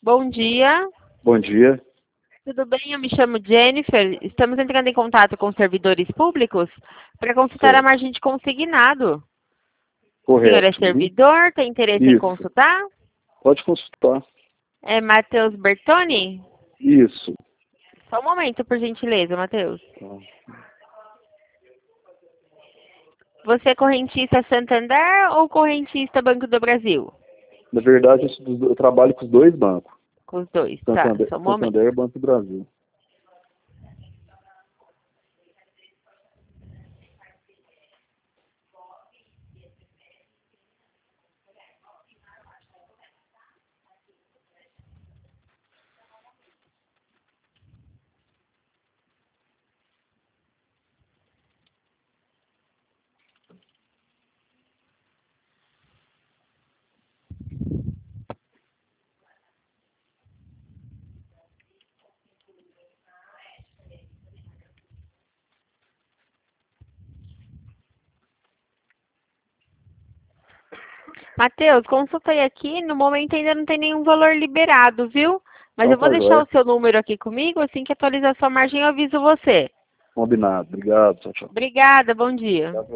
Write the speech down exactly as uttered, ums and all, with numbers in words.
Bom dia. Bom dia. Tudo bem? Eu me chamo Jennifer. Estamos entrando em contato com servidores públicos para consultar a Certo. margem de consignado. O senhor Correto. é servidor? Tem interesse em Isso. consultar? Pode consultar. É Matheus Bertoni? Isso. Só um momento, por gentileza, Matheus. Você é correntista Santander ou correntista Banco do Brasil? Na verdade, eu, eu trabalho com os dois bancos. Com os dois, Santander, tá. Só um momento. Santander e Banco do Brasil. Matheus, consultei aqui, no momento ainda não tem nenhum valor liberado, viu? Mas Então eu vou tá deixar joia. o seu número aqui comigo, assim que atualizar a sua margem eu aviso você. Combinado. Obrigado. Tchau, tchau. Obrigada, bom dia.